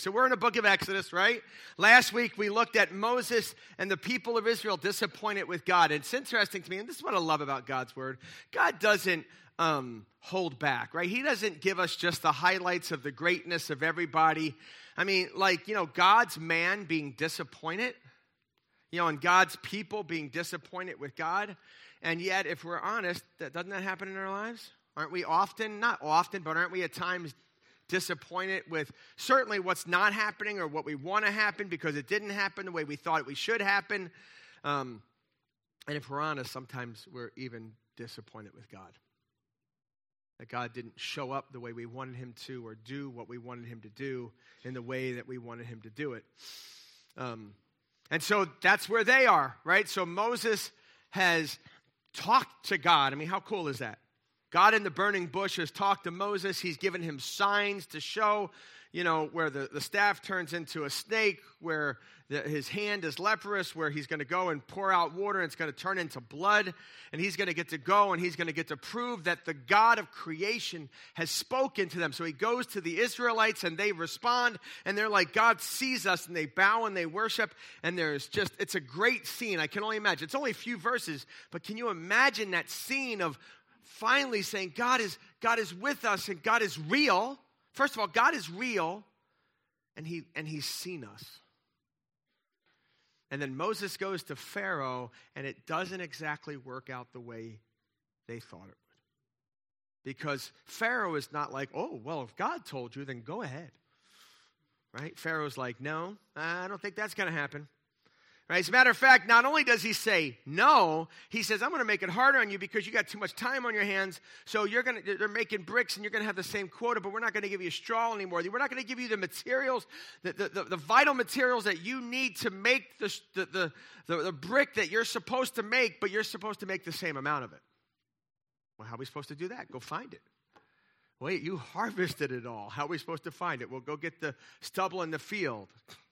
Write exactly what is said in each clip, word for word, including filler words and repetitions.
So we're in the book of Exodus, right? Last week we looked at Moses and the people of Israel disappointed with God. And it's interesting to me, and this is what I love about God's word. God doesn't um, hold back, right? He doesn't give us just the highlights of the greatness of everybody. I mean, like, you know, God's man being disappointed, you know, and God's people being disappointed with God. And yet, if we're honest, that, doesn't that happen in our lives? Aren't we often, not often, but aren't we at times disappointed with certainly what's not happening or what we want to happen because it didn't happen the way we thought it should happen. Um, and if we're honest, sometimes we're even disappointed with God. That God didn't show up the way we wanted him to or do what we wanted him to do in the way that we wanted him to do it. Um, and so that's where they are, right? So Moses has talked to God. I mean, how cool is that? God in the burning bush has talked to Moses. He's given him signs to show, you know, where the, the staff turns into a snake, where the, his hand is leprous, where he's going to go and pour out water and it's going to turn into blood. And he's going to get to go and he's going to get to prove that the God of creation has spoken to them. So he goes to the Israelites and they respond and they're like, God sees us, and they bow and they worship. And there's just, it's a great scene. I can only imagine. It's only a few verses, but can you imagine that scene of finally saying, God is, God is with us and God is real. First of all, God is real and he, and he's seen us. And then Moses goes to Pharaoh and it doesn't exactly work out the way they thought it would. Because Pharaoh is not like, oh, well, if God told you, then go ahead. Right? Pharaoh's like, no, I don't think that's going to happen. Right? As a matter of fact, not only does he say no, he says, I'm going to make it harder on you because you got too much time on your hands. So you're going to, they're making bricks and you're going to have the same quota, but we're not going to give you straw anymore. We're not going to give you the materials, the, the, the, the vital materials that you need to make the, the, the, the, the brick that you're supposed to make, but you're supposed to make the same amount of it. Well, how are we supposed to do that? Go find it. Wait, you harvested it all. How are we supposed to find it? Well, go get the stubble in the field.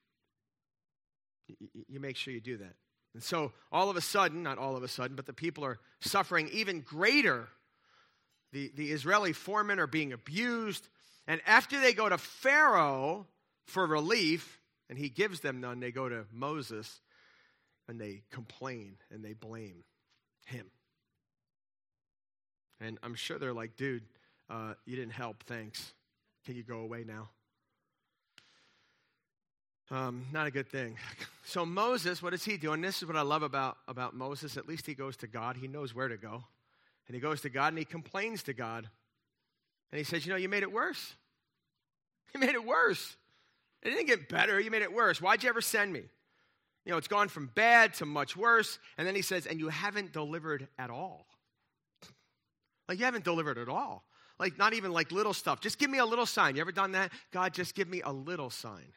You make sure you do that. And so all of a sudden, not all of a sudden, but the people are suffering even greater. The, the Israeli foremen are being abused. And after they go to Pharaoh for relief, and he gives them none, they go to Moses and they complain and they blame him. And I'm sure they're like, dude, uh, you didn't help, thanks. Can you go away now? Um, not a good thing. So Moses, what is he doing? This is what I love about, about Moses. At least he goes to God. He knows where to go. And he goes to God and he complains to God. And he says, you know, you made it worse. You made it worse. It didn't get better. You made it worse. Why'd you ever send me? You know, it's gone from bad to much worse. And then he says, and you haven't delivered at all. Like, you haven't delivered at all. Like, not even like little stuff. Just give me a little sign. You ever done that? God, just give me a little sign.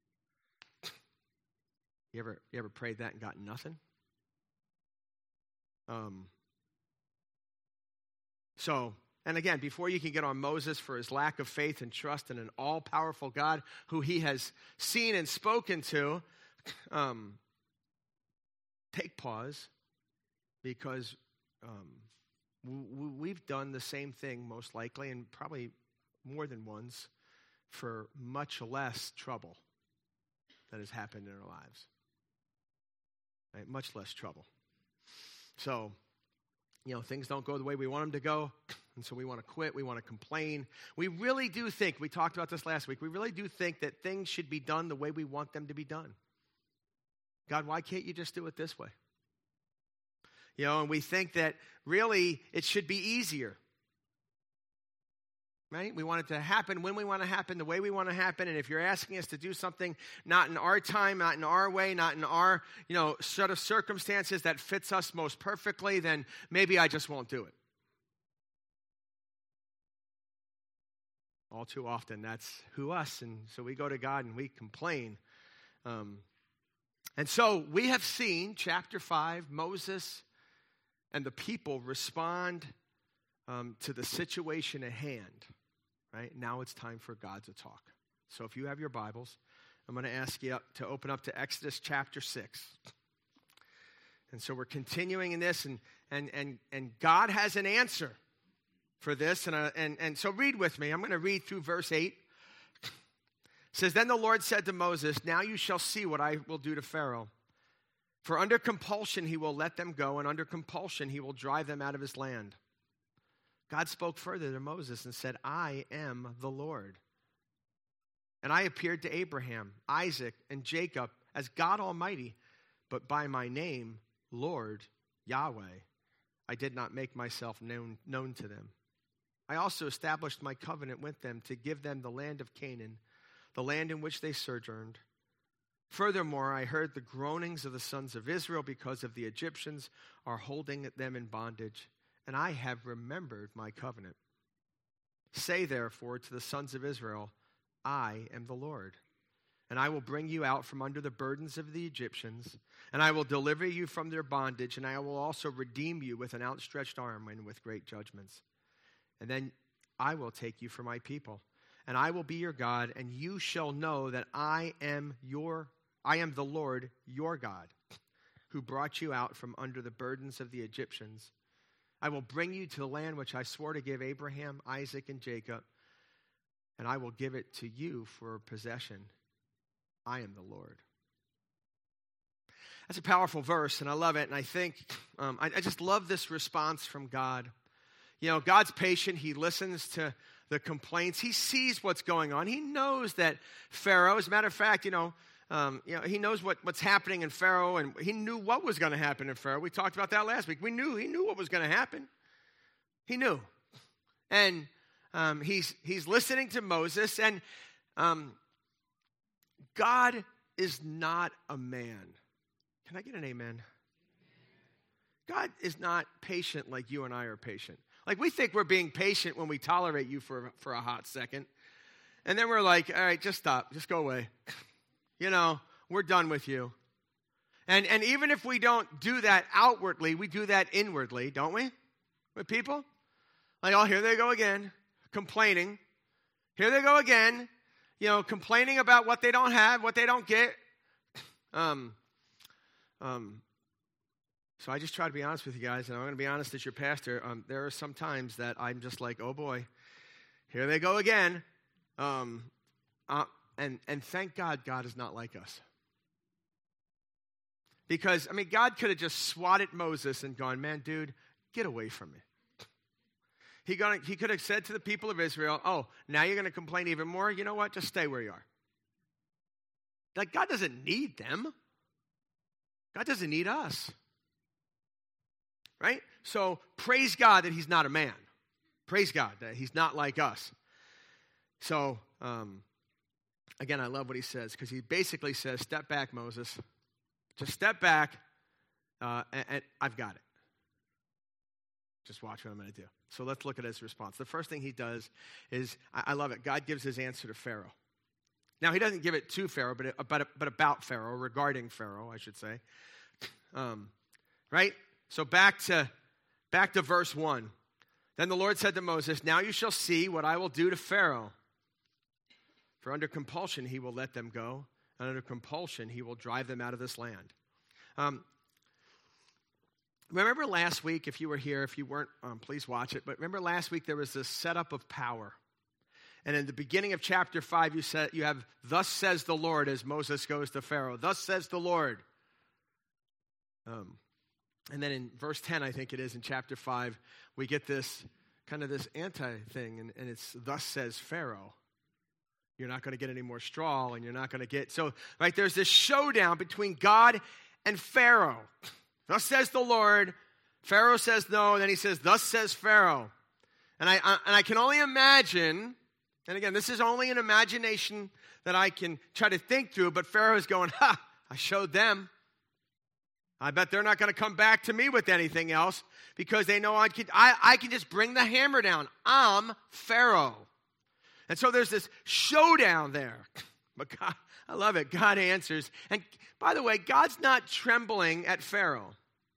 You ever, you ever prayed that and got nothing? Um. So, and again, before you can get on Moses for his lack of faith and trust in an all-powerful God who he has seen and spoken to, um, take pause, because um, w- we've done the same thing most likely, and probably more than once, for much less trouble that has happened in our lives. Right? Much less trouble. So, you know, things don't go the way we want them to go, and so we want to quit, we want to complain. We really do think, we talked about this last week, we really do think that things should be done the way we want them to be done. God, why can't you just do it this way? You know, and we think that really it should be easier. Right? We want it to happen when we want to happen, the way we want to happen. And if you're asking us to do something not in our time, not in our way, not in our, you know, sort of circumstances that fits us most perfectly, then maybe I just won't do it. All too often, that's who us. And so we go to God and we complain. Um, and so we have seen, chapter five, Moses and the people respond um, to the situation at hand. Right? Now it's time for God to talk. So if you have your Bibles, I'm going to ask you to open up to Exodus chapter six. And so we're continuing in this, and and and and God has an answer for this. And uh, and and so read with me. I'm going to read through verse eight. It says, then the Lord said to Moses, now you shall see what I will do to Pharaoh. For under compulsion he will let them go, and under compulsion he will drive them out of his land. God spoke further to Moses and said, I am the Lord. And I appeared to Abraham, Isaac, and Jacob as God Almighty, but by my name, Lord Yahweh, I did not make myself known, known to them. I also established my covenant with them to give them the land of Canaan, the land in which they sojourned. Furthermore, I heard the groanings of the sons of Israel because of the Egyptians are holding them in bondage, and I have remembered my covenant. Say therefore to the sons of Israel, I am the Lord, and I will bring you out from under the burdens of the Egyptians, and I will deliver you from their bondage, and I will also redeem you with an outstretched arm and with great judgments. And then I will take you for my people, and I will be your God, and you shall know that I am your I am the Lord your God, who brought you out from under the burdens of the Egyptians. I will bring you to the land which I swore to give Abraham, Isaac, and Jacob, and I will give it to you for a possession. I am the Lord. That's a powerful verse, and I love it, and I think, um, I, I just love this response from God. You know, God's patient. He listens to the complaints. He sees what's going on. He knows that Pharaoh, as a matter of fact, you know, Um, you know, he knows what, what's happening in Pharaoh, and he knew what was going to happen in Pharaoh. We talked about that last week. We knew, he knew what was going to happen. He knew. And um, he's, he's listening to Moses, and um, God is not a man. Can I get an amen? God is not patient like you and I are patient. Like, we think we're being patient when we tolerate you for, for a hot second. And then we're like, all right, just stop. Just go away. You know, we're done with you. And and even if we don't do that outwardly, we do that inwardly, don't we? With people? Like, oh, here they go again, complaining. Here they go again, you know, complaining about what they don't have, what they don't get. Um, um. So I just try to be honest with you guys, and I'm going to be honest as your pastor. Um, there are some times that I'm just like, oh boy, here they go again. Um, uh, And and thank God, God is not like us. Because, I mean, God could have just swatted Moses and gone, man, dude, get away from me. He, gonna, he could have said to the people of Israel, oh, now you're going to complain even more? You know what? Just stay where you are. Like, God doesn't need them. God doesn't need us. Right? So, praise God that he's not a man. Praise God that he's not like us. So, um... Again, I love what he says, because he basically says, step back, Moses. Just step back, uh, and, and I've got it. Just watch what I'm going to do. So let's look at his response. The first thing he does is, I, I love it, God gives his answer to Pharaoh. Now, he doesn't give it to Pharaoh, but, it, but, but about Pharaoh, regarding Pharaoh, I should say. Um, right? So back to, back to verse one. Then the Lord said to Moses, now you shall see what I will do to Pharaoh. For under compulsion he will let them go, and under compulsion he will drive them out of this land. Um, remember last week, if you were here, if you weren't, um, please watch it, but remember last week there was this setup of power. And in the beginning of chapter five, you said you have, thus says the Lord, as Moses goes to Pharaoh. Thus says the Lord. Um, and then in verse ten, I think it is, in chapter five, we get this kind of this anti-thing, and, and it's thus says Pharaoh. You're not going to get any more straw, and you're not going to get... So, right, there's this showdown between God and Pharaoh. Thus says the Lord. Pharaoh says no, and then he says, thus says Pharaoh. And I, I and I can only imagine, and again, this is only an imagination that I can try to think through, but Pharaoh's going, ha, I showed them. I bet they're not going to come back to me with anything else, because they know I can, I, I can just bring the hammer down. I'm Pharaoh. And so there's this showdown there. But God, I love it. God answers. And by the way, God's not trembling at Pharaoh.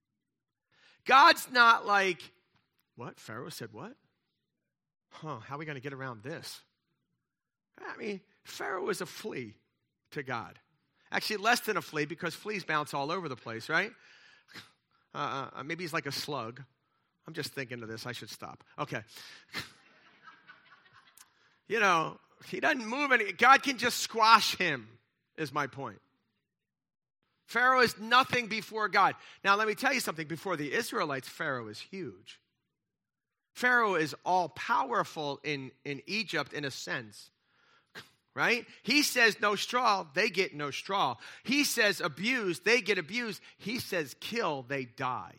God's not like, what? Pharaoh said what? Huh, how are we going to get around this? I mean, Pharaoh is a flea to God. Actually, less than a flea, because fleas bounce all over the place, right? Uh, uh, maybe he's like a slug. I'm just thinking of this. I should stop. Okay. You know, He doesn't move any. God can just squash him, is my point. Pharaoh is nothing before God. Now, let me tell you something. Before the Israelites, Pharaoh is huge. Pharaoh is all-powerful in, in Egypt in a sense, right? He says no straw, they get no straw. He says abuse, they get abused. He says kill, they die.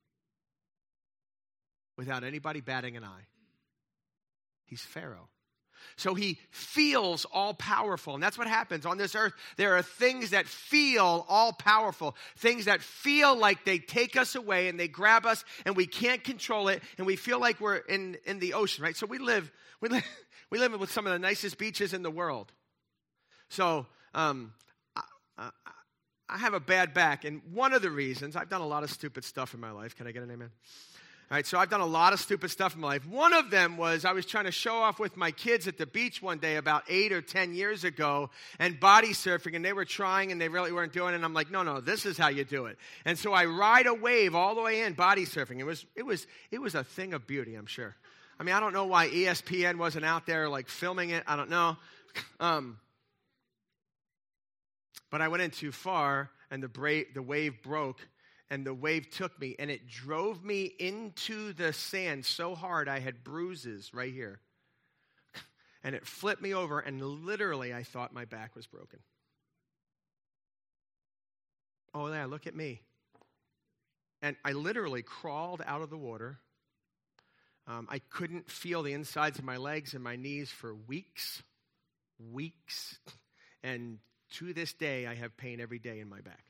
Without anybody batting an eye. He's Pharaoh. So he feels all-powerful, and that's what happens on this earth. There are things that feel all-powerful, things that feel like they take us away and they grab us and we can't control it, and we feel like we're in, in the ocean, right? So we live, we live, we live with some of the nicest beaches in the world. So um, I, I, I have a bad back, and one of the reasons, I've done a lot of stupid stuff in my life. Can I get an amen? All right, so I've done a lot of stupid stuff in my life. One of them was I was trying to show off with my kids at the beach one day about eight or ten years ago and body surfing, and they were trying and they really weren't doing it. And I'm like, no, no, this is how you do it. And so I ride a wave all the way in body surfing. It was, it was, it was a thing of beauty, I'm sure. I mean, I don't know why E S P N wasn't out there like filming it. I don't know. Um, but I went in too far, and the bra- the wave broke. And the wave took me, and it drove me into the sand so hard I had bruises right here. And it flipped me over, and literally I thought my back was broken. Oh, yeah, look at me. And I literally crawled out of the water. Um, I couldn't feel the insides of my legs and my knees for weeks, weeks. And to this day, I have pain every day in my back.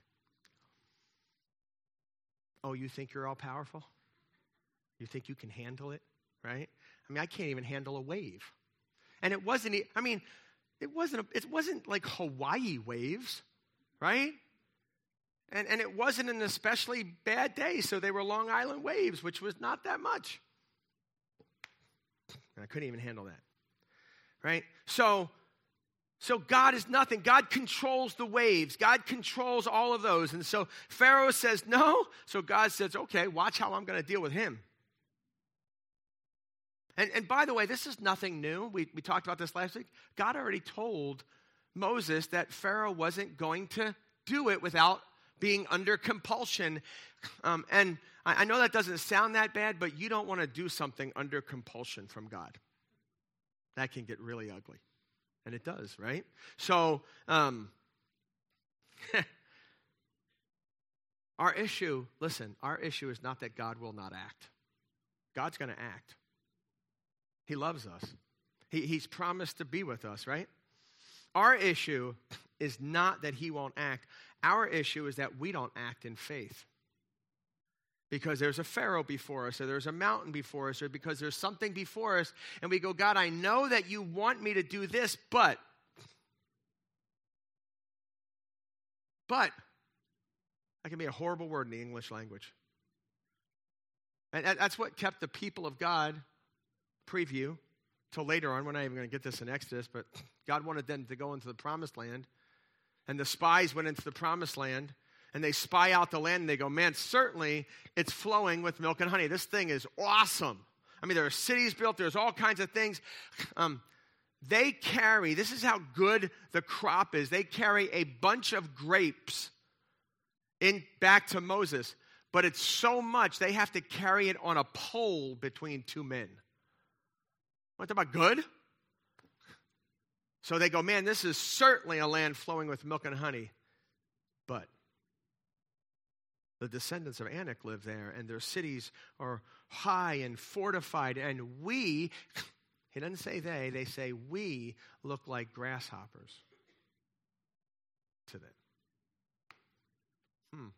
Oh, you think you're all powerful? You think you can handle it, right? I mean, I can't even handle a wave. And it wasn't, I mean, it wasn't, a, it wasn't like Hawaii waves, right? And, and it wasn't an especially bad day, so they were Long Island waves, which was not that much. And I couldn't even handle that, right? So, So God is nothing. God controls the waves. God controls all of those. And so Pharaoh says no. So God says, okay, watch how I'm going to deal with him. And, and by the way, this is nothing new. We, we talked about this last week. God already told Moses that Pharaoh wasn't going to do it without being under compulsion. Um, and I, I know that doesn't sound that bad, but you don't want to do something under compulsion from God. That can get really ugly. And it does, right? So, um, our issue, listen, our issue is not that God will not act. God's going to act. He loves us. He, he's promised to be with us, right? Our issue is not that he won't act. Our issue is that we don't act in faith. Because there's a Pharaoh before us, or there's a mountain before us, or because there's something before us, and we go, God, I know that you want me to do this, but, but, that can be a horrible word in the English language. And that's what kept the people of God, preview, till later on, we're not even going to get this in Exodus, but God wanted them to go into the promised land, and the spies went into the promised land, and they spy out the land, and they go, man, certainly it's flowing with milk and honey. This thing is awesome. I mean, there are cities built. There's all kinds of things. Um, they carry, this is how good the crop is. They carry a bunch of grapes in back to Moses. But it's so much, they have to carry it on a pole between two men. What about good? So they go, man, this is certainly a land flowing with milk and honey. But the descendants of Anak live there, and their cities are high and fortified, and we, he doesn't say they, they say we look like grasshoppers to them. Hmm.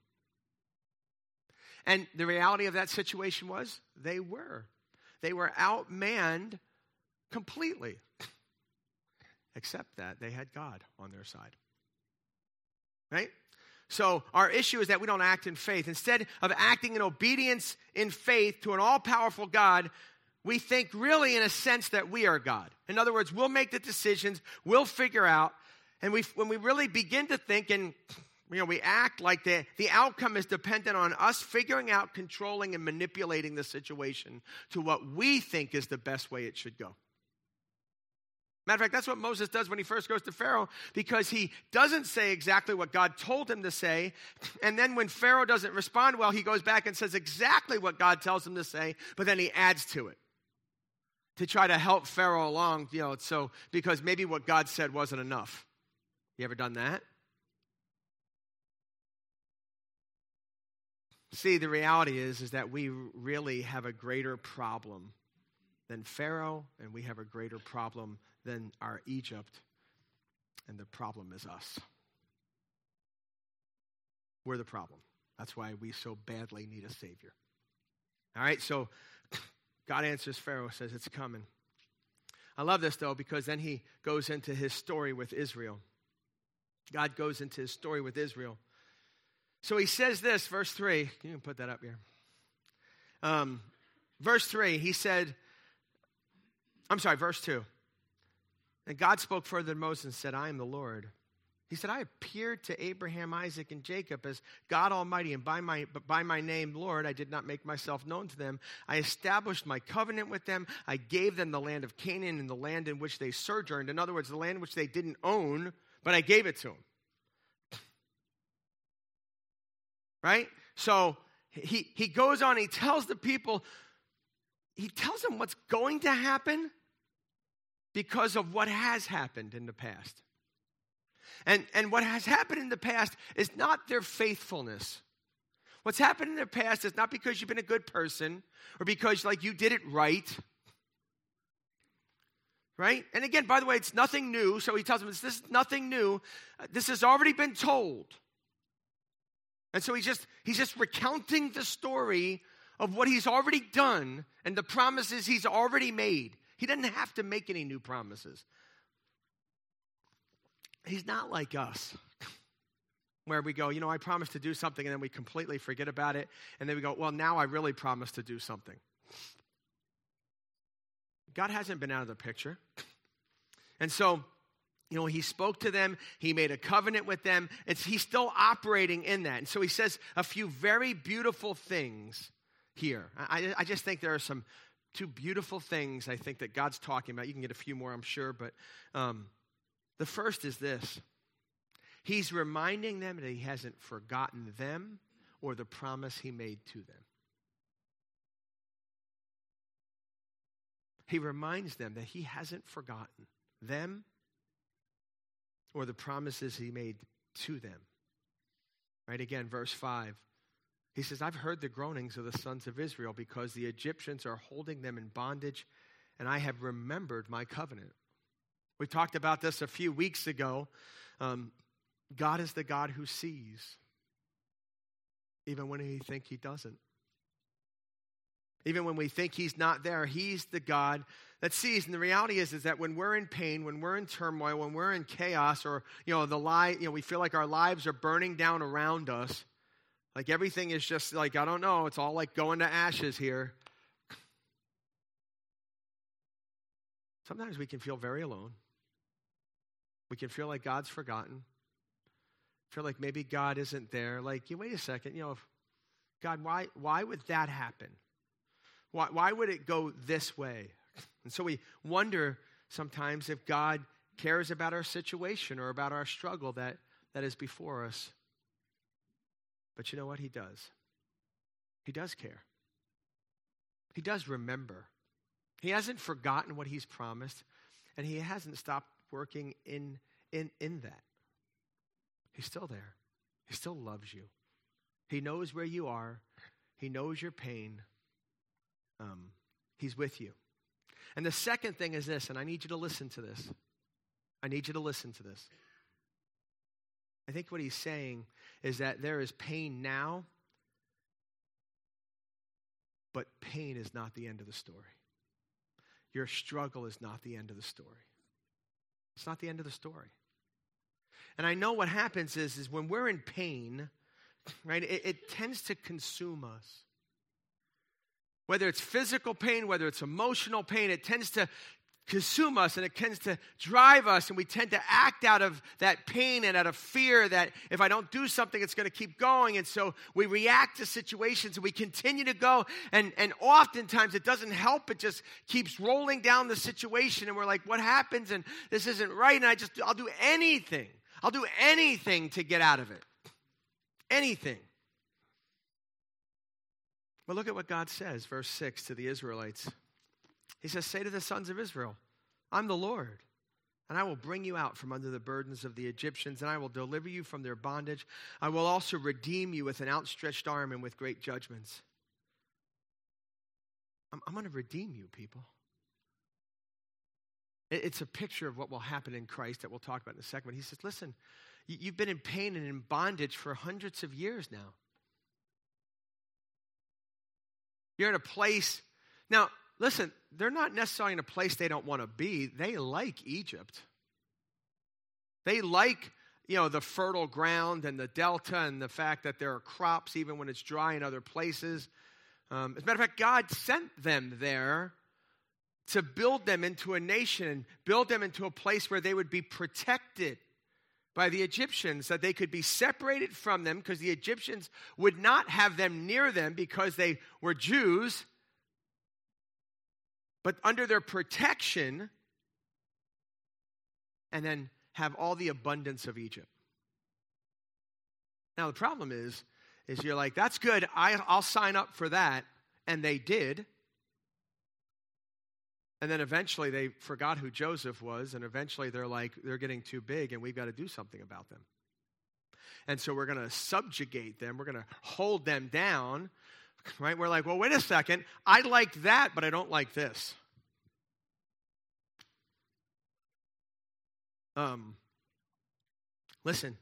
And the reality of that situation was they were. They were outmanned completely. Except that they had God on their side. Right? So our issue is that we don't act in faith. Instead of acting in obedience in faith to an all-powerful God, we think really in a sense that we are God. In other words, we'll make the decisions, we'll figure out, and we, when we really begin to think and you know, we act like the, the outcome is dependent on us figuring out, controlling, and manipulating the situation to what we think is the best way it should go. Matter of fact, that's what Moses does when he first goes to Pharaoh, because he doesn't say exactly what God told him to say. And then when Pharaoh doesn't respond well, he goes back and says exactly what God tells him to say, but then he adds to it to try to help Pharaoh along, you know, so because maybe what God said wasn't enough. You ever done that? See, the reality is, is that we really have a greater problem than Pharaoh, and we have a greater problem than our Egypt, and the problem is us. We're the problem. That's why we so badly need a Savior. All right, so God answers Pharaoh, says it's coming. I love this, though, because then he goes into his story with Israel. God goes into his story with Israel. So he says this, verse three. You can put that up here. Um, verse three, he said, I'm sorry, verse two. And God spoke further to Moses and said, I am the Lord. He said, I appeared to Abraham, Isaac, and Jacob as God Almighty, and by my, but by my name, Lord, I did not make myself known to them. I established my covenant with them. I gave them the land of Canaan and the land in which they sojourned. In other words, the land which they didn't own, but I gave it to them. Right? So he, he goes on, he tells the people, he tells them what's going to happen because of what has happened in the past. And, and what has happened in the past is not their faithfulness. What's happened in their past is not because you've been a good person or because like you did it right. Right? And again, by the way, it's nothing new. So he tells them, this is nothing new. This has already been told. And so he's just, he's just recounting the story of what he's already done and the promises he's already made. He doesn't have to make any new promises. He's not like us, where we go, you know, I promised to do something, and then we completely forget about it, and then we go, well, now I really promised to do something. God hasn't been out of the picture. And so, you know, he spoke to them. He made a covenant with them. It's, he's still operating in that. And so he says a few very beautiful things here. I, I just think there are some two beautiful things I think that God's talking about. You can get a few more, I'm sure. But um, the first is this. He's reminding them that he hasn't forgotten them or the promise he made to them. He reminds them that he hasn't forgotten them or the promises he made to them. Right, again, verse five. He says, I've heard the groanings of the sons of Israel because the Egyptians are holding them in bondage, and I have remembered my covenant. We talked about this a few weeks ago. Um, God is the God who sees, even when we think he doesn't. Even when we think he's not there, he's the God that sees. And the reality is, is that when we're in pain, when we're in turmoil, when we're in chaos, or you know, the lie, you know, we feel like our lives are burning down around us, like everything is just like, I don't know, it's all like going to ashes here. Sometimes we can feel very alone. We can feel like God's forgotten. Feel like maybe God isn't there. Like, you wait a second, you know, if, God, why why would that happen? Why why would it go this way? And so we wonder sometimes if God cares about our situation or about our struggle that, that is before us. But you know what? He does. He does care. He does remember. He hasn't forgotten what he's promised, and he hasn't stopped working in, in, in that. He's still there. He still loves you. He knows where you are. He knows your pain. Um, he's with you. And the second thing is this, and I need you to listen to this. I need you to listen to this. I think what he's saying is that there is pain now, but pain is not the end of the story. Your struggle is not the end of the story. It's not the end of the story. And I know what happens is, is when we're in pain, right, it, it tends to consume us. Whether it's physical pain, whether it's emotional pain, it tends to consume us, and it tends to drive us, and we tend to act out of that pain and out of fear that if I don't do something, it's going to keep going. And so we react to situations, and we continue to go, and, and oftentimes it doesn't help. It just keeps rolling down the situation, and we're like, what happens? And this isn't right, and I just, I'll do anything. I'll do anything to get out of it. Anything. But look at what God says, verse six, to the Israelites. He says, say to the sons of Israel, I'm the Lord, and I will bring you out from under the burdens of the Egyptians, and I will deliver you from their bondage. I will also redeem you with an outstretched arm and with great judgments. I'm, I'm going to redeem you, people. It, it's a picture of what will happen in Christ that we'll talk about in a second. But he says, listen, you, you've been in pain and in bondage for hundreds of years now. You're in a place, now, listen, they're not necessarily in a place they don't want to be. They like Egypt. They like, you know, the fertile ground and the delta and the fact that there are crops even when it's dry in other places. Um, as a matter of fact, God sent them there to build them into a nation, build them into a place where they would be protected by the Egyptians, that they could be separated from them because the Egyptians would not have them near them because they were Jews. But under their protection, and then have all the abundance of Egypt. Now the problem is, is you're like, that's good, I, I'll sign up for that. And they did. And then eventually they forgot who Joseph was, and eventually they're like, they're getting too big, and we've got to do something about them. And so we're going to subjugate them, we're going to hold them down. Right? We're like, well, wait a second. I like that, but I don't like this. Um, listen.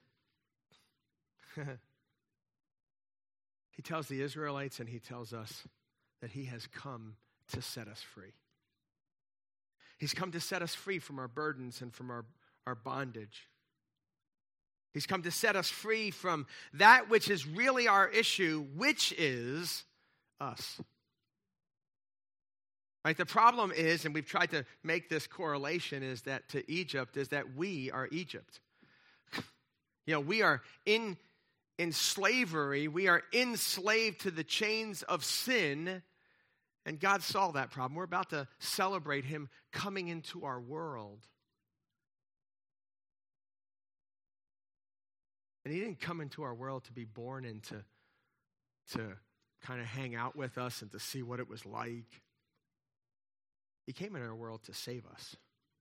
He tells the Israelites and he tells us that he has come to set us free. He's come to set us free from our burdens and from our, our bondage. He's come to set us free from that which is really our issue, which is us. Right? The problem is, and we've tried to make this correlation, is that to Egypt, is that we are Egypt. You know, we are in, in slavery. We are enslaved to the chains of sin. And God solved that problem. We're about to celebrate him coming into our world. And he didn't come into our world to be born and to, to kind of hang out with us and to see what it was like. He came into our world to save us.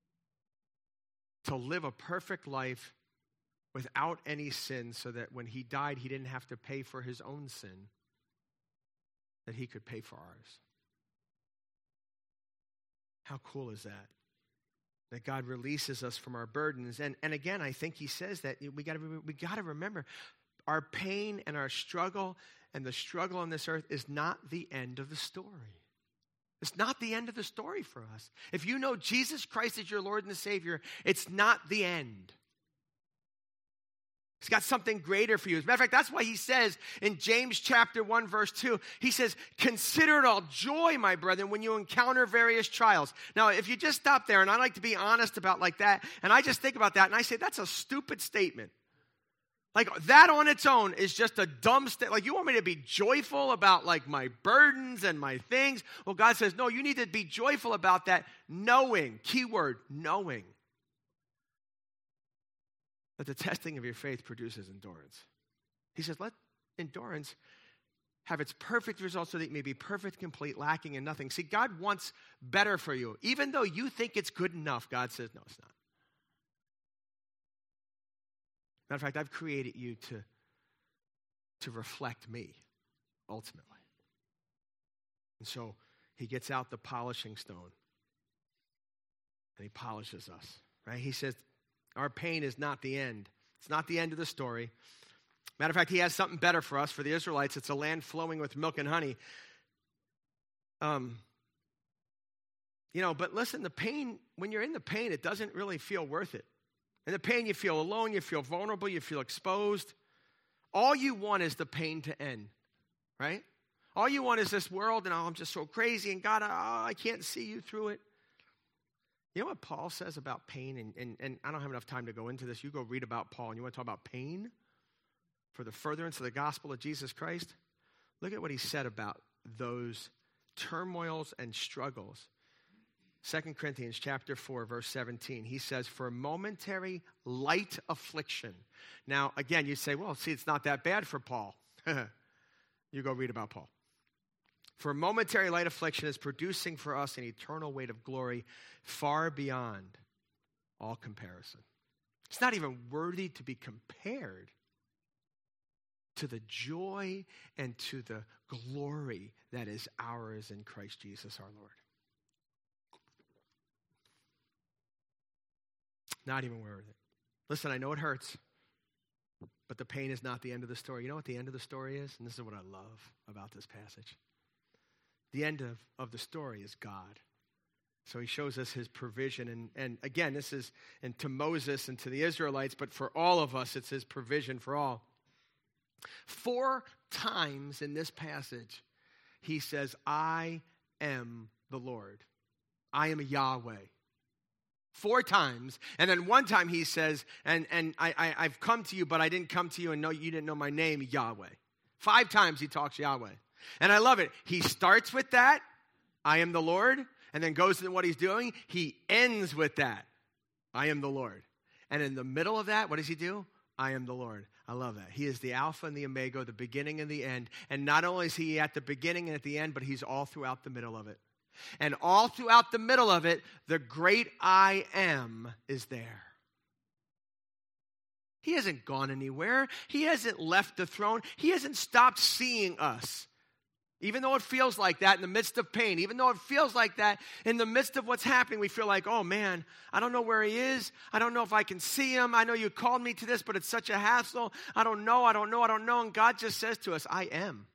To live a perfect life without any sin so that when he died, he didn't have to pay for his own sin. That he could pay for ours. How cool is that? That God releases us from our burdens. And, and again, I think he says that we got to we got to remember our pain and our struggle and the struggle on this earth is not the end of the story. It's not the end of the story for us. If you know Jesus Christ is your Lord and Savior, it's not the end. He's got something greater for you. As a matter of fact, that's why he says in James chapter one, verse two, he says, consider it all joy, my brethren, when you encounter various trials. Now, if you just stop there, and I like to be honest about like that, and I just think about that, and I say, that's a stupid statement. Like, that on its own is just a dumb statement. Like, you want me to be joyful about, like, my burdens and my things? Well, God says, no, you need to be joyful about that, knowing, keyword, knowing, that the testing of your faith produces endurance. He says, let endurance have its perfect result so that it may be perfect, complete, lacking in nothing. See, God wants better for you. Even though you think it's good enough, God says, no, it's not. Matter of fact, I've created you to, to reflect me, ultimately. And so he gets out the polishing stone and he polishes us, right? He says, our pain is not the end. It's not the end of the story. Matter of fact, he has something better for us. For the Israelites, it's a land flowing with milk and honey. Um, you know, but listen, the pain, when you're in the pain, it doesn't really feel worth it. In the pain, you feel alone, you feel vulnerable, you feel exposed. All you want is the pain to end, right? All you want is this world, and oh, I'm just so crazy, and God, oh, I can't see you through it. You know what Paul says about pain? And, and, and I don't have enough time to go into this. You go read about Paul, and you want to talk about pain for the furtherance of the gospel of Jesus Christ? Look at what he said about those turmoils and struggles. Second Corinthians chapter four, verse seventeen. He says, for momentary light affliction. Now, again, you say, well, see, it's not that bad for Paul. You go read about Paul. For momentary light affliction is producing for us an eternal weight of glory far beyond all comparison. It's not even worthy to be compared to the joy and to the glory that is ours in Christ Jesus our Lord. Not even worth it. Listen, I know it hurts, but the pain is not the end of the story. You know what the end of the story is? And this is what I love about this passage. The end of, of the story is God. So he shows us his provision. And, and again, this is and to Moses and to the Israelites, but for all of us, it's his provision for all. Four times in this passage, he says, I am the Lord. I am Yahweh. Four times. And then one time he says, and, and I, I, I've come to you, but I didn't come to you and know you didn't know my name, Yahweh. Five times he talks Yahweh. And I love it. He starts with that, I am the Lord, and then goes into what he's doing. He ends with that, I am the Lord. And in the middle of that, what does he do? I am the Lord. I love that. He is the Alpha and the Omega, the beginning and the end. And not only is he at the beginning and at the end, but he's all throughout the middle of it. And all throughout the middle of it, the great I am is there. He hasn't gone anywhere. He hasn't left the throne. He hasn't stopped seeing us. Even though it feels like that in the midst of pain, even though it feels like that in the midst of what's happening, we feel like, oh man, I don't know where he is. I don't know if I can see him. I know you called me to this, but it's such a hassle. I don't know, I don't know, I don't know. And God just says to us, I am.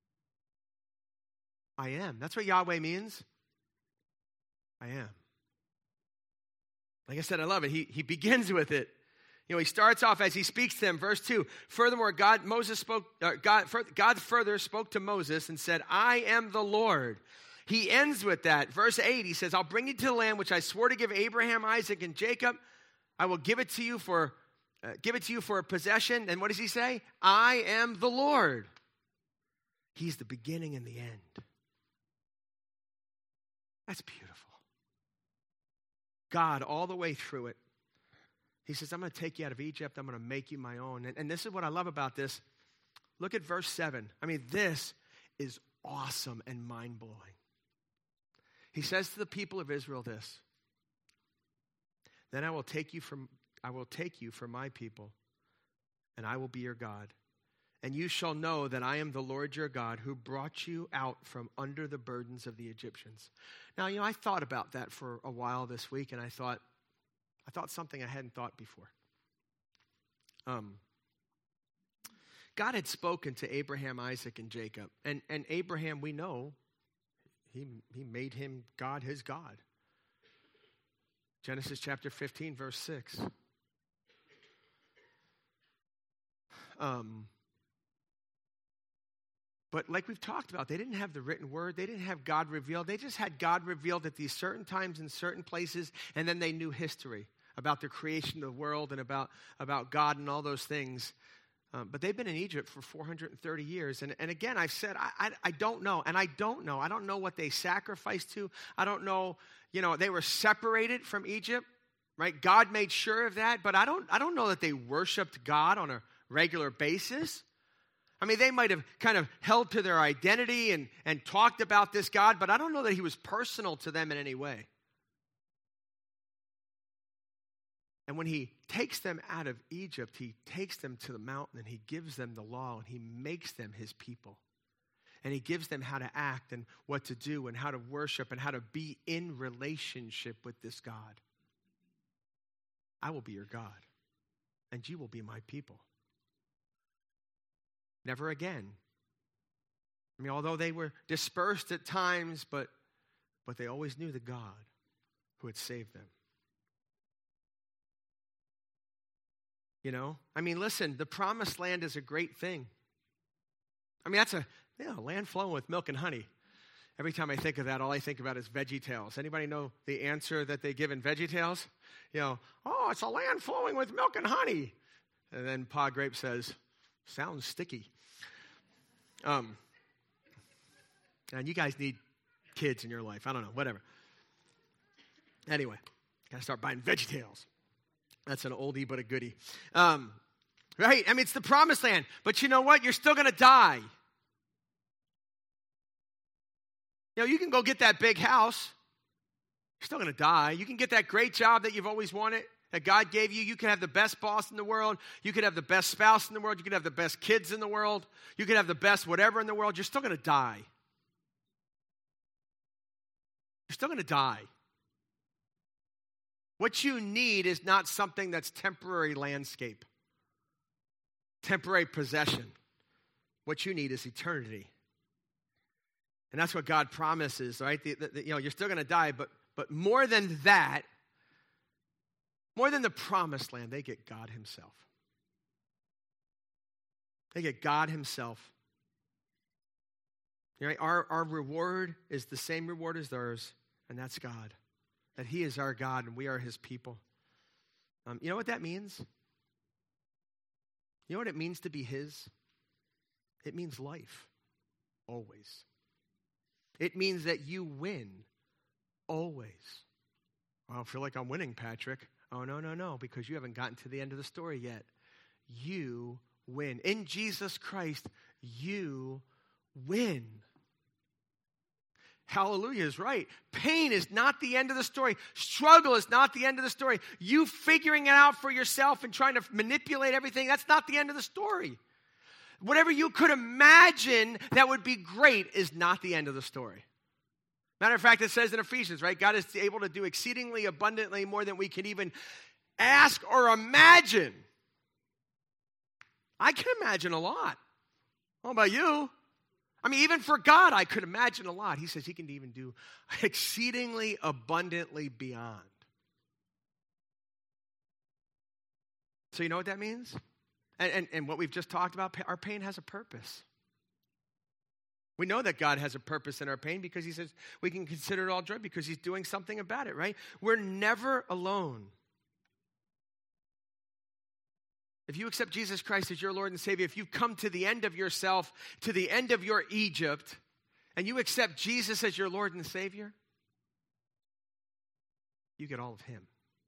I am. That's what Yahweh means. I am. Like I said, I love it. He, he begins with it. You know, he starts off as he speaks to them. Verse two, furthermore, God, Moses spoke, uh, God, God further spoke to Moses and said, I am the Lord. He ends with that. Verse eight, he says, I'll bring you to the land which I swore to give Abraham, Isaac, and Jacob. I will give it to you for, uh, give it to you for a possession. And what does he say? I am the Lord. He's the beginning and the end. That's beautiful. God, all the way through it. He says, I'm going to take you out of Egypt. I'm going to make you my own. And, and this is what I love about this. Look at verse seven. I mean, this is awesome and mind-blowing. He says to the people of Israel this, then I will take you from, I will take you for my people, and I will be your God. And you shall know that I am the Lord your God who brought you out from under the burdens of the Egyptians. Now, you know, I thought about that for a while this week, and I thought, I thought something I hadn't thought before. Um, God had spoken to Abraham, Isaac, and Jacob. And, and Abraham, we know, he, he made him God, his God. Genesis chapter fifteen, verse six. Um, but like we've talked about, they didn't have the written word. They didn't have God revealed. They just had God revealed at these certain times in certain places, and then they knew history about the creation of the world and about, about God and all those things. Um, but they've been in Egypt for four hundred thirty years. And, and again, I've said, I, I, I don't know. And I don't know. I don't know what they sacrificed to. I don't know, you know, they were separated from Egypt, right? God made sure of that. But I don't, I don't know that they worshiped God on a regular basis. I mean, they might have kind of held to their identity and, and talked about this God, but I don't know that he was personal to them in any way. And when he takes them out of Egypt, he takes them to the mountain and he gives them the law and he makes them his people. And he gives them how to act and what to do and how to worship and how to be in relationship with this God. I will be your God and you will be my people. Never again. I mean, although they were dispersed at times, but, but they always knew the God who had saved them. You know? I mean, listen, the promised land is a great thing. I mean, that's a you know, land flowing with milk and honey. Every time I think of that, all I think about is VeggieTales. Anybody know the answer that they give in VeggieTales? You know, oh, it's a land flowing with milk and honey. And then Pa Grape says, sounds sticky. Um, and you guys need kids in your life. I don't know, whatever. Anyway, got to start buying VeggieTales. That's an oldie but a goodie. Um, right? I mean, it's the promised land. But you know what? You're still going to die. You know, you can go get that big house. You're still going to die. You can get that great job that you've always wanted, that God gave you. You can have the best boss in the world. You could have the best spouse in the world. You could have the best kids in the world. You could have the best whatever in the world. You're still going to die. You're still going to die. What you need is not something that's temporary landscape, temporary possession. What you need is eternity. And that's what God promises, right? The, the, the, you know, you're still going to die, but but more than that, more than the promised land, they get God himself. They get God himself. Right? Our, our reward is the same reward as theirs, and that's God. That he is our God, and we are his people. Um, you know what that means? You know what it means to be his? It means life, always. It means that you win, always. I don't feel like I'm winning, Patrick. Oh, no, no, no, because you haven't gotten to the end of the story yet. You win. In Jesus Christ, you win. Hallelujah is right. Pain is not the end of the story. Struggle is not the end of the story. You figuring it out for yourself and trying to manipulate everything, that's not the end of the story. Whatever you could imagine that would be great is not the end of the story. Matter of fact, it says in Ephesians, right? God is able to do exceedingly abundantly more than we can even ask or imagine. I can imagine a lot. How about you? I mean, even for God, I could imagine a lot. He says he can even do exceedingly abundantly beyond. So you know what that means? And, and, and what we've just talked about, our pain has a purpose. We know that God has a purpose in our pain because he says we can consider it all joy because he's doing something about it, right? We're never alone. If you accept Jesus Christ as your Lord and Savior, if you've come to the end of yourself, to the end of your Egypt, and you accept Jesus as your Lord and Savior, you get all of him.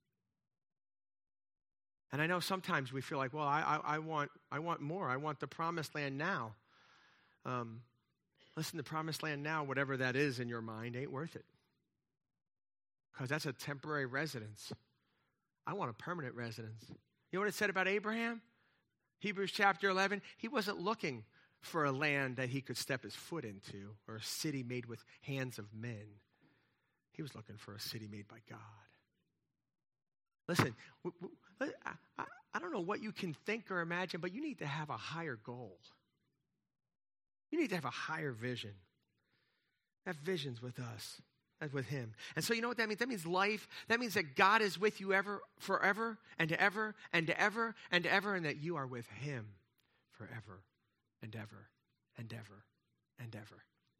And I know sometimes we feel like, well, I, I, I want I want more. I want the promised land now. Um, listen, the promised land now, whatever that is in your mind, ain't worth it. Because that's a temporary residence. I want a permanent residence. You know what it said about Abraham? Hebrews chapter eleven, he wasn't looking for a land that he could step his foot into or a city made with hands of men. He was looking for a city made by God. Listen, I, I don't know what you can think or imagine, but you need to have a higher goal. You need to have a higher vision. That vision's with us. That's with him. And so you know what that means? That means life. That means that God is with you ever, forever and ever and ever and ever, and that you are with him forever and ever and ever and ever.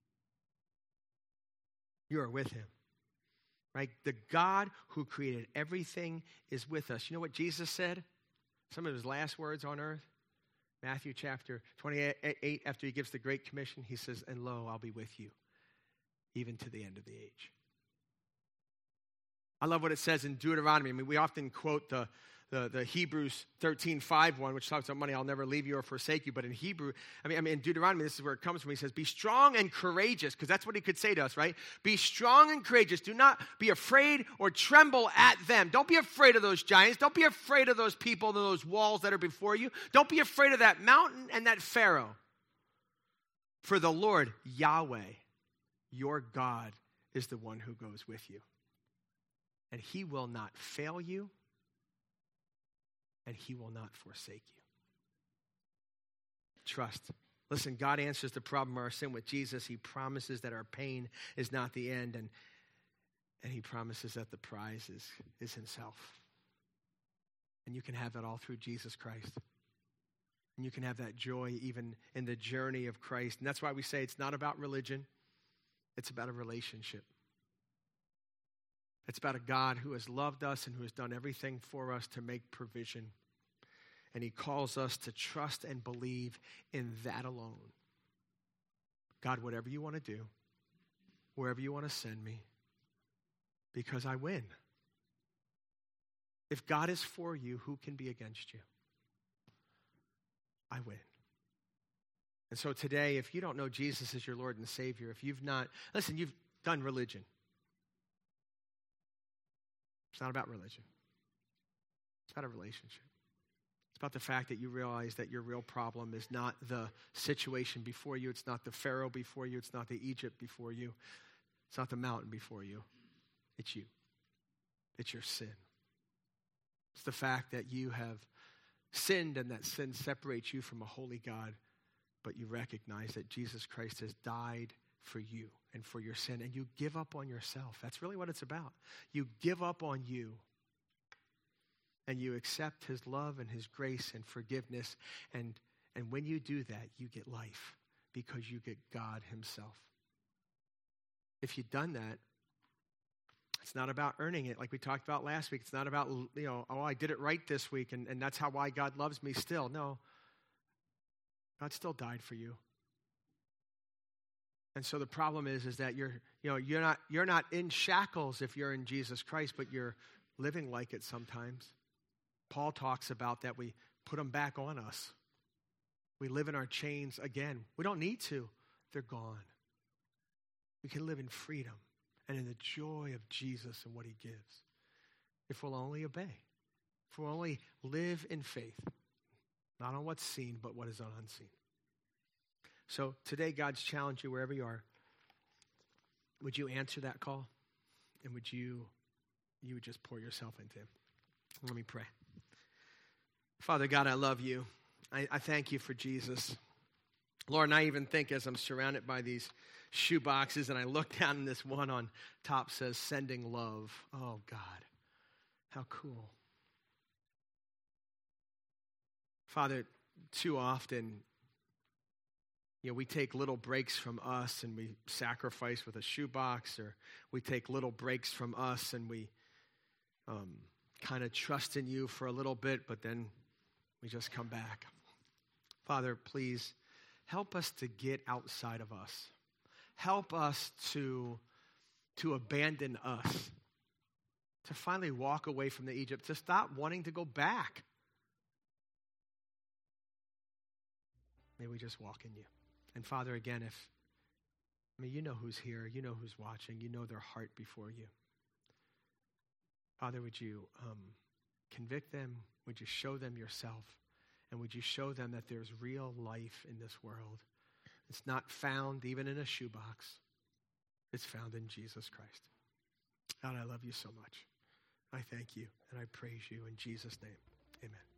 You are with him. Right? The God who created everything is with us. You know what Jesus said? Some of his last words on earth? Matthew chapter twenty-eight, after he gives the Great Commission, he says, and lo, I'll be with you, even to the end of the age. I love what it says in Deuteronomy. I mean, we often quote the, the, the Hebrews thirteen five one, which talks about money, I'll never leave you or forsake you. But in Hebrew, I mean, I mean, in Deuteronomy, this is where it comes from. He says, be strong and courageous, because that's what he could say to us, right? Be strong and courageous. Do not be afraid or tremble at them. Don't be afraid of those giants. Don't be afraid of those people, those walls that are before you. Don't be afraid of that mountain and that Pharaoh. For the Lord, Yahweh, your God, is the one who goes with you. And he will not fail you, and he will not forsake you. Trust. Listen, God answers the problem of our sin with Jesus. He promises that our pain is not the end, and, and he promises that the prize is, is himself. And you can have that all through Jesus Christ. And you can have that joy even in the journey of Christ. And that's why we say it's not about religion. It's about a relationship. It's about a God who has loved us and who has done everything for us to make provision. And he calls us to trust and believe in that alone. God, whatever you want to do, wherever you want to send me, because I win. If God is for you, who can be against you? I win. And so today, if you don't know Jesus as your Lord and Savior, if you've not, listen, you've done religion. It's not about religion. It's about a relationship. It's about the fact that you realize that your real problem is not the situation before you. It's not the Pharaoh before you. It's not the Egypt before you. It's not the mountain before you. It's you. It's your sin. It's the fact that you have sinned and that sin separates you from a holy God, but you recognize that Jesus Christ has died for you and for your sin, and you give up on yourself. That's really what it's about. You give up on you, and you accept his love and his grace and forgiveness, and, and when you do that, you get life because you get God himself. If you've done that, it's not about earning it like we talked about last week. It's not about, you know, oh, I did it right this week, and, and that's how why God loves me still. No, God still died for you. And so the problem is, is that you're, you know, you're not, you're not in shackles if you're in Jesus Christ, but you're living like it sometimes. Paul talks about that we put them back on us. We live in our chains again. We don't need to. They're gone. We can live in freedom and in the joy of Jesus and what he gives if we'll only obey, if we'll only live in faith, not on what's seen, but what is unseen. So today, God's challenged you wherever you are. Would you answer that call? And would you, you would just pour yourself into him? Let me pray. Father God, I love you. I, I thank you for Jesus. Lord, and I even think as I'm surrounded by these shoe boxes and I look down and this one on top says, sending love. Oh God, how cool. Father, too often, you know, we take little breaks from us and we sacrifice with a shoebox, or we take little breaks from us and we um, kind of trust in you for a little bit, but then we just come back. Father, please help us to get outside of us. Help us to, to abandon us, to finally walk away from the Egypt, to stop wanting to go back. May we just walk in you. And Father, again, if, I mean, you know who's here, you know who's watching, you know their heart before you. Father, would you um, convict them? Would you show them yourself? And would you show them that there's real life in this world? It's not found even in a shoebox. It's found in Jesus Christ. God, I love you so much. I thank you and I praise you in Jesus' name. Amen.